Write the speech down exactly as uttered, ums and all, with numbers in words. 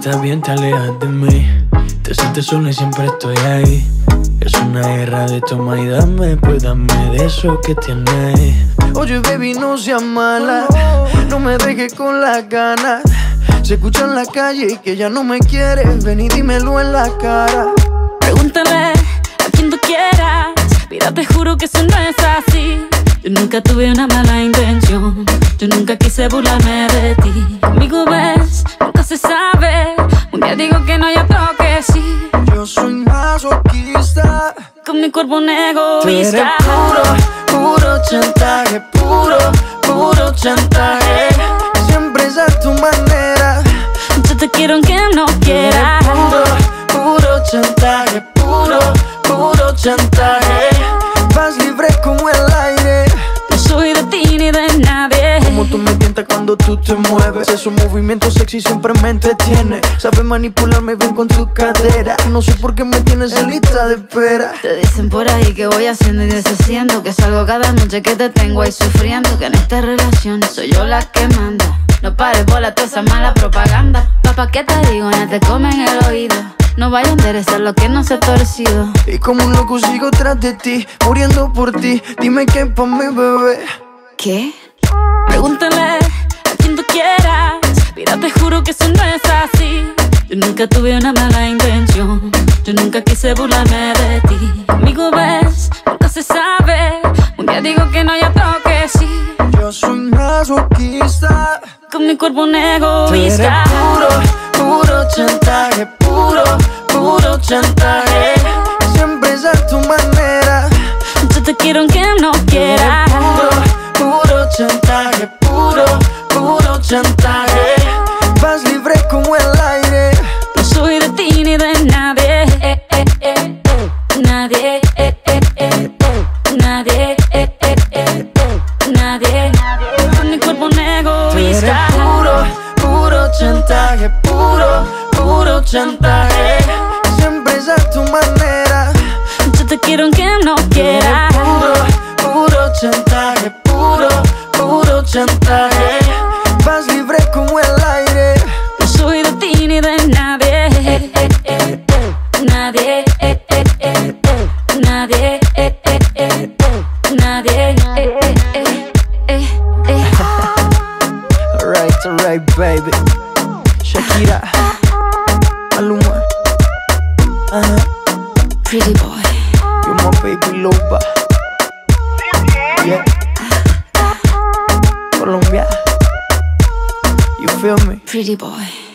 estás bien, te alejas de mí. Te sientes sola y siempre estoy ahí. Es una guerra de toma y dame, pues dame de eso que tienes. Oye, baby, no seas mala, no me dejes con las ganas. Se escucha en la calle y que ya no me quieres. Ven y dímelo en la cara. Pregúntale a quien tú quieras, mira, te juro que eso no es así. Yo nunca tuve una mala intención, yo nunca quise burlarme de ti. Conmigo ves, nunca se sabe. Un día digo que no, y otro que sí. Yo soy masoquista, con mi cuerpo un egoísta. Tú eres puro, puro chantaje, puro, puro chantaje. Siempre es a tu manera. Yo te quiero aunque no quieras. Puro, puro chantaje, puro, puro chantaje. Vas libre como el aire. No soy de ti ni de nadie. Como tú me tientas cuando tú te mueves. Esos movimientos sexy siempre me entretiene. Sabes manipularme bien con tu cadera. No sé por qué me tienes en lista de espera. Te dicen por ahí que voy haciendo y deshaciendo, que salgo cada noche que te tengo ahí sufriendo, que en esta relación soy yo la que manda. No pares bola toda esa mala propaganda. Papá, ¿qué te digo? No te comen el oído. No vaya a enderezar lo que no se ha torcido. Y como un loco sigo tras de ti, muriendo por ti. Dime qué pa' mi bebé. ¿Qué? Pregúntale a quien tú quieras. Mira, te juro que eso no es así. Yo nunca tuve una mala intención, yo nunca quise burlarme de ti. Conmigo ves, nunca se sabe. Un día digo que no, y otro que sí. Yo soy masoquista, con mi cuerpo un egoísta. Tú eres puro, puro chantaje, puro, puro chantaje. Siempre es a tu manera. Yo te quiero aunque no quieras. Puro, puro chantaje, puro, puro chantaje. Vas libre como el aire. No soy de ti ni de nadie. Eh, eh, eh, eh. Nadie, eh, eh, eh. Nadie, eh, eh, eh. Nadie. Con mi cuerpo un egoísta. Puro, puro chantaje, puro, puro chantaje. Siempre es a tu manera. Yo te quiero aunque no quieras. Puro, puro chantaje, puro, puro chantaje. Vas libre como el aire. No soy de ti ni de nadie. Eh, eh, eh, eh. Nadie, eh, eh, eh. Nadie, eh, eh, eh. Nadie, eh, eh, eh. eh, eh. Alright, alright, baby. Shakira, Maluma, uh-huh. Pretty boy, you're my baby lover. Yeah. Colombia, you feel me? pretty boy.